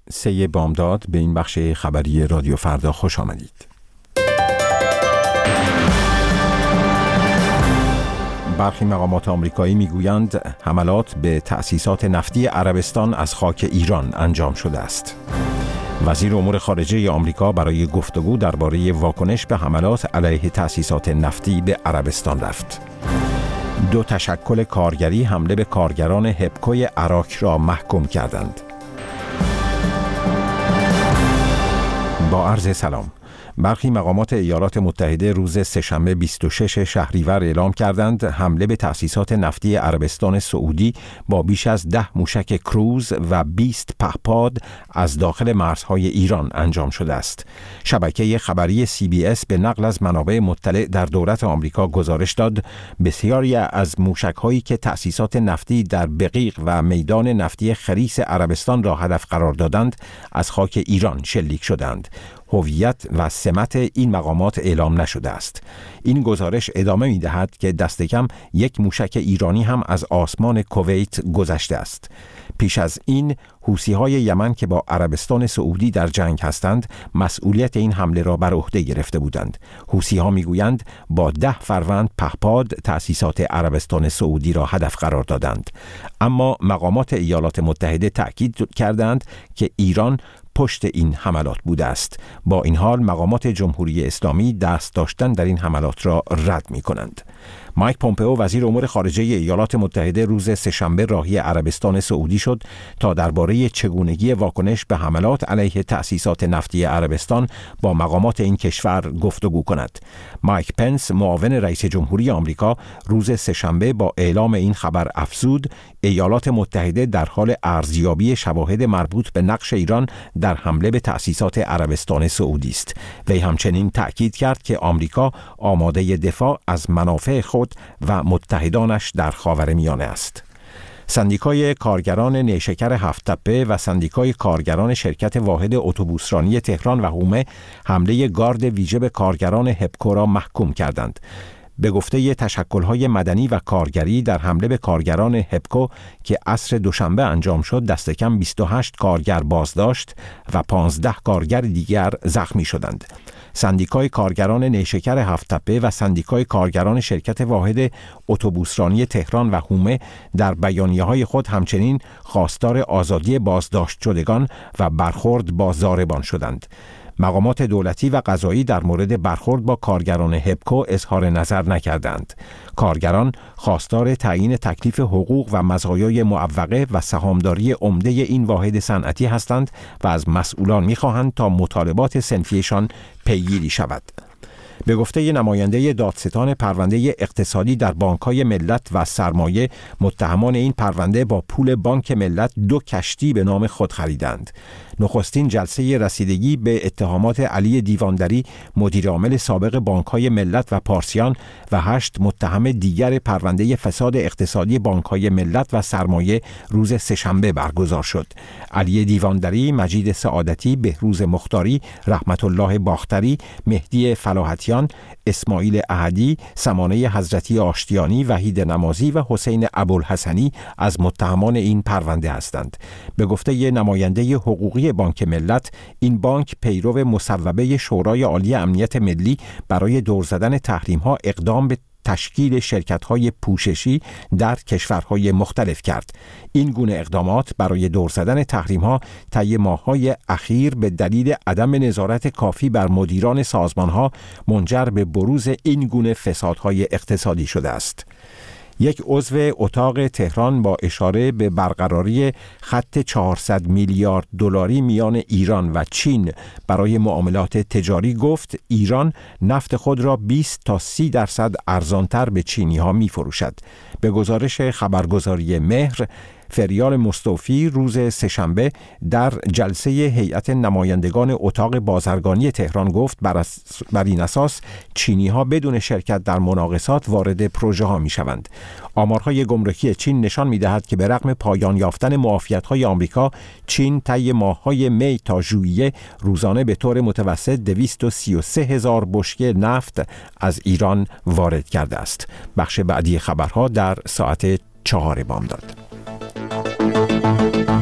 3 بامداد به این بخش خبری رادیو فردا خوش آمدید. برخی مقامات آمریکایی میگویند حملات به تأسیسات نفتی عربستان از خاک ایران انجام شده است. وزیر امور خارجه آمریکا برای گفتگو درباره واکنش به حملات علیه تأسیسات نفتی به عربستان رفت. 2 تشکل کارگری حمله به کارگران هپکوی عراق را محکوم کردند. با عرض سلام. برخی مقامات ایالات متحده روز سه‌شنبه 26 شهریور اعلام کردند حمله به تأسیسات نفتی عربستان سعودی با بیش از 10 موشک کروز و 20 پهپاد از داخل مرزهای ایران انجام شده است. شبکه خبری CBS به نقل از منابع مطلع در دولت آمریکا گزارش داد بسیاری از موشک‌هایی که تأسیسات نفتی در بقیق و میدان نفتی خریس عربستان را هدف قرار دادند از خاک ایران شلیک شدند. هویت و سمت این مقامات اعلام نشده است. این گزارش ادامه می‌دهد که دست کم 1 موشک ایرانی هم از آسمان کویت گذشته است. پیش از این حوثی‌های یمن که با عربستان سعودی در جنگ هستند مسئولیت این حمله را بر عهده گرفته بودند. حوثی‌ها میگویند با 10 فروند پهپاد تأسیسات عربستان سعودی را هدف قرار دادند. اما مقامات ایالات متحده تأکید کردند که ایران پشت این حملات بوده است. با این حال مقامات جمهوری اسلامی دست داشتن در این حملات را رد می کنند. مایک پومپئو وزیر امور خارجه ایالات متحده روز سه‌شنبه راهی عربستان سعودی شد تا درباره چگونگی واکنش به حملات علیه تأسیسات نفتی عربستان با مقامات این کشور گفتگو کند. مایک پنس معاون رئیس جمهوری آمریکا روز سه‌شنبه با اعلام این خبر افزود ایالات متحده در حال ارزیابی شواهد مربوط به نقش ایران در حمله به تأسیسات عربستان سعودی است. وی همچنین تأکید کرد که آمریکا آماده دفاع از منافع خود و متحدانش در خاورمیانه است. سندیکای کارگران نیشکر هفت‌تپه و سندیکای کارگران شرکت واحد اتوبوسرانی تهران و هومه حمله گارد ویژه به کارگران هپکو را محکوم کردند. به گفته تشکل‌های مدنی و کارگری در حمله به کارگران هپکو که عصر دوشنبه انجام شد دست کم 28 کارگر بازداشت و 15 کارگر دیگر زخمی شدند. سندیکای کارگران نیشکر هفت‌تپه و سندیکای کارگران شرکت واحد اتوبوسرانی تهران و هومه در بیانیه‌های خود همچنین خواستار آزادی بازداشت شدگان و برخورد با ضاربان شدند. مقامات دولتی و قضایی در مورد برخورد با کارگران هپکو اظهار نظر نکردند. کارگران خواستار تعیین تکلیف حقوق و مزایای معوقه و سهامداری عمده این واحد صنعتی هستند و از مسئولان می‌خواهند تا مطالبات صنفیشان پیگیری شود. به گفته نماینده دادستان پرونده اقتصادی در بانک‌های ملت و سرمایه، متهمان این پرونده با پول بانک ملت 2 کشتی به نام خود خریدند. نخستین جلسه رسیدگی به اتهامات علی دیواندری، مدیر عامل سابق بانک‌های ملت و پارسیان و 8 متهم دیگر پرونده فساد اقتصادی بانک‌های ملت و سرمایه روز سه‌شنبه برگزار شد. علی دیواندری، مجید سعادتی، بهروز مختاری، رحمت الله باختری، مهدی فلاحتیان، اسماعیل احدی، سمانه حضرتی آشتیانی، وحید نمازی و حسین ابوالحسنی از متهمان این پرونده هستند. به گفته نماینده حقوقی بانک ملت، این بانک پیرو مصوبه شورای عالی امنیت ملی برای دور زدن تحریم‌ها اقدام به تشکیل شرکت‌های پوششی در کشورهای مختلف کرد. این گونه اقدامات برای دور زدن تحریم‌ها طی ماه‌های اخیر به دلیل عدم نظارت کافی بر مدیران سازمان‌ها منجر به بروز این گونه فسادهای اقتصادی شده است. یک عضو اتاق تهران با اشاره به برقراری خط 400 میلیارد دلاری میان ایران و چین برای معاملات تجاری گفت ایران نفت خود را 20 تا 30% ارزانتر به چینی ها می فروشد. به گزارش خبرگزاری مهر، فریال مصطفی روز سه‌شنبه در جلسه هیئت نمایندگان اتاق بازرگانی تهران گفت بر این اساس چینی ها بدون شرکت در مناقصات وارد پروژه ها می شوند. آمارهای گمرکی چین نشان می دهد که به رغم پایان یافتن معافیت های آمریکا، چین طی ماه‌های می تا ژوئیه روزانه به طور متوسط 233,000 بشکه نفت از ایران وارد کرده است. بخش بعدی خبرها در ساعت 4 بامداد.